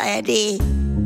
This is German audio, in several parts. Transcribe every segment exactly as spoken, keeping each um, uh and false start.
A R D.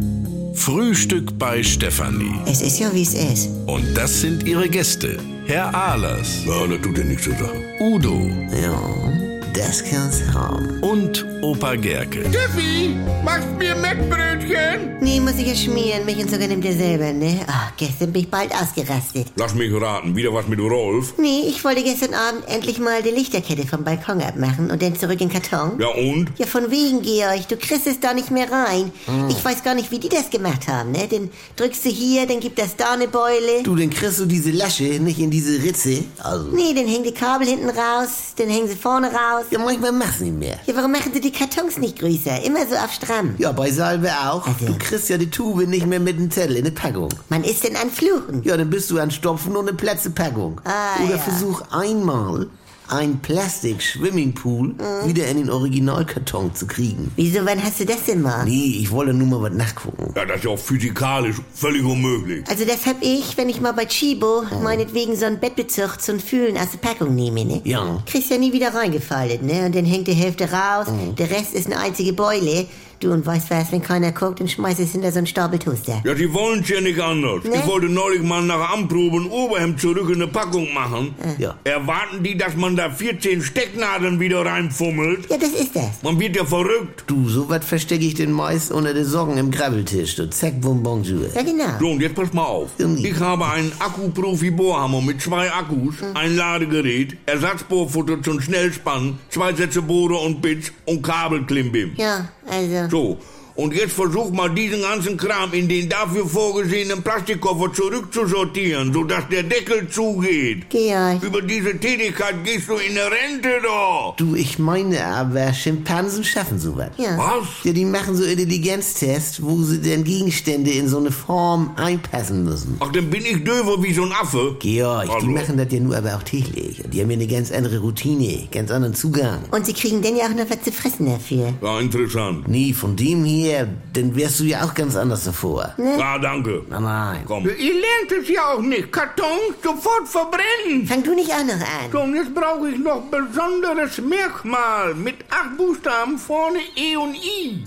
Frühstück bei Stefanie. Es ist ja, wie es ist. Und das sind ihre Gäste. Herr Ahlers. Ja, das tut ja nichts zur Sache. Udo. Ja, das kann's haben. Und Opa Gerke. Steffi, machst mir Mettbrötchen? Nee, muss ich ja schmieren. Mich und sogar nimmt ihr selber, ne? Ach, gestern bin ich bald ausgerastet. Lass mich raten, wieder was mit Rolf? Nee, ich wollte gestern Abend endlich mal die Lichterkette vom Balkon abmachen und dann zurück in den Karton. Ja und? Ja, von wegen, Georg. Du kriegst es da nicht mehr rein. Mm. Ich weiß gar nicht, wie die das gemacht haben, ne? Dann drückst du hier, dann gibt das da eine Beule. Du, dann kriegst du diese Lasche nicht in diese Ritze. Also. Nee, dann hängen die Kabel hinten raus, dann hängen sie vorne raus. Ja, manchmal machst du nicht mehr. Ja, warum machen sie die Kartons nicht größer? Immer so auf stramm. Ja, bei Salbe auch. Also. Du kriegst ja die Tube nicht mehr mit dem Zettel in der Packung. Man ist denn an Fluchen. Ja, dann bist du an Stopfen und eine Plätzepackung. Ah, Oder ja. versuch einmal ein Plastik-Swimmingpool mhm. wieder in den Originalkarton zu kriegen. Wieso, wann hast du das denn mal? Nee, ich wollte nur mal was nachgucken. Ja, das ist ja auch physikalisch völlig unmöglich. Also das hab ich, wenn ich mal bei Chibo mhm. meinetwegen so einen Bettbezug zum Fühlen aus der Packung nehme, ne? Ja. Kriegst ja nie wieder reingefallen, ne? Und dann hängt die Hälfte raus, mhm. der Rest ist eine einzige Beule. Du, und weißt was, wenn keiner guckt, dann schmeißt es hinter so einen Stapel Toaster. Ja, die wollen's ja nicht anders. Ne? Ich wollte neulich mal nach Anprobe ein Oberhemd zurück in eine Packung machen. Ja. Erwarten die, dass man da vierzehn Stecknadeln wieder reinfummelt? Ja, das ist das. Man wird ja verrückt. Du, so was verstecke ich den meist unter den Socken im Grabbeltisch. Du, zack, bum, bonjour. Ja, genau. So, und jetzt pass mal auf. Irgendwie. Ich habe einen Akku-Profi-Bohrhammer mit zwei Akkus, Mhm. ein Ladegerät, Ersatzbohrfutter zum Schnellspannen, zwei Sätze Bohrer und Bits und Kabelklimbim. Ja, also... So, und jetzt versuch mal diesen ganzen Kram in den dafür vorgesehenen Plastikkoffer zurückzusortieren, sodass der Deckel zugeht. Georg. Über diese Tätigkeit gehst du in eine Rente doch. Du, ich meine aber, Schimpansen schaffen sowas. Ja. Was? Ja, die machen so Intelligenztests, wo sie dann Gegenstände in so eine Form einpassen müssen. Ach, dann bin ich döver wie so ein Affe. Georg, Also. die machen das ja nur aber auch täglich. Und die haben ja eine ganz andere Routine, ganz anderen Zugang. Und sie kriegen dann ja auch noch was zu fressen dafür. Ja, interessant. Nee, von dem her, dann wärst du ja auch ganz anders davor. Ja, danke. Nein, nein. Komm. Ihr lernt es ja auch nicht. Kartons sofort verbrennen. Fang du nicht auch noch an. So, und jetzt brauche ich noch besonderes Merkmal. Mit acht Buchstaben vorne E und I.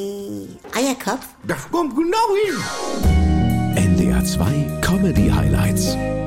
Ei, Eierkopf? Das kommt genau hin. N D R zwei Comedy Highlights.